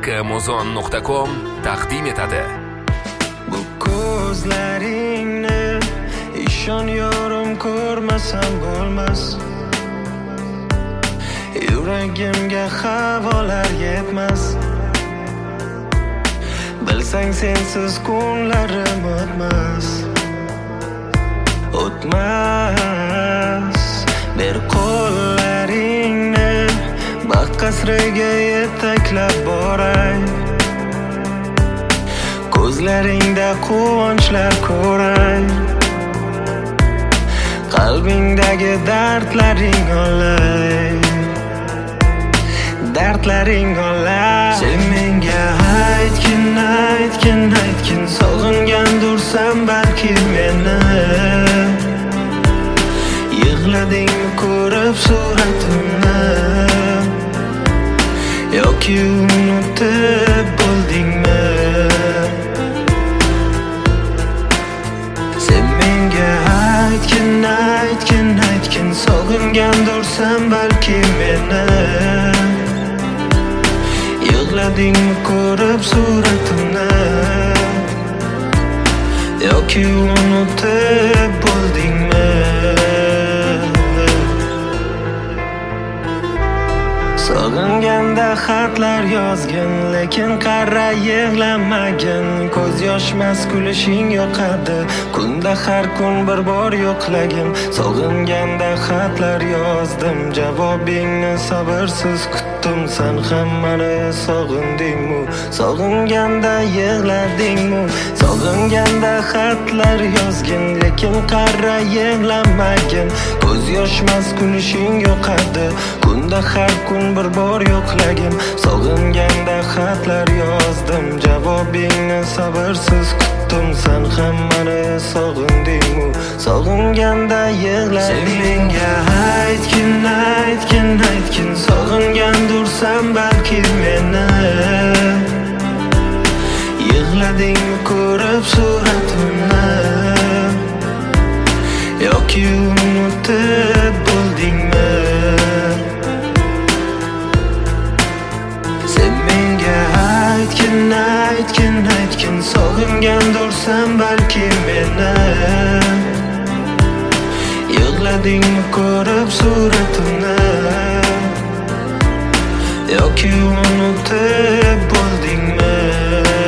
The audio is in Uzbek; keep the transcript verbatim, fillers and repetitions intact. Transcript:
amazon nuqta com taqdim etadi. Bu ko'zlaringni ishon yorim, ko'rmasam bo'lmas. Yuragimga havolar yetmas. Bilsang sensiz kunlarim o'tmas. O'tmas. Ber qo'llaringni baxt qasriga yetaklab boray. Ko'zlaringda quvonchlar ko'ray. Qalbingdagi dardlaring olay. Dardlaring olay. Sen menga aytgin, aytgin, aytgin, sog'ingandirsan balki meni. Yig'ladingmi ko'rib suratimni, yoki unutib bo'ldingmi? Sen menga aytgin, aytgin, aytgin, sog'ingandirsan balki meni. Yig'ladingmi ko'rib suratimni, yoki unutib bo'ldingmi? Sog'inganda xatlar yozgin, lekin qarra yig'lamagin. Ko'z yoshmas kulishing yoqadi, kunda har kun bir bor yo'qlagin. Sog'inganda xatlar yozdim, javobingni sabrsiz kutdim. Sen ham meni sog'indingmi? Sog'inganda yig'ladingmi? Sog'inganda xatlar yozgin, lekin qarra yig'lamagin. Ko'z yoshmas kulishing yoqadi, kunda har kun bir bor yo'qlagin. Sog'inganda xatlar yozdim, javobingni sabrsiz kutdim. Sen ham meni sog'indingmi? Sog'inganda yig'lading. Sen menga aytgin, aytgin, aytgin, sog'ingandirsan balki meni. Yig'ladingmi ko'rib suratimni, yoki unutib bo'ldingmi? Aytgin, aytgin, aytgin, sog'ingandirsan balki meni. Yig'ladingmi ko'rib suratimni, yoki unutib bo'ldingmi?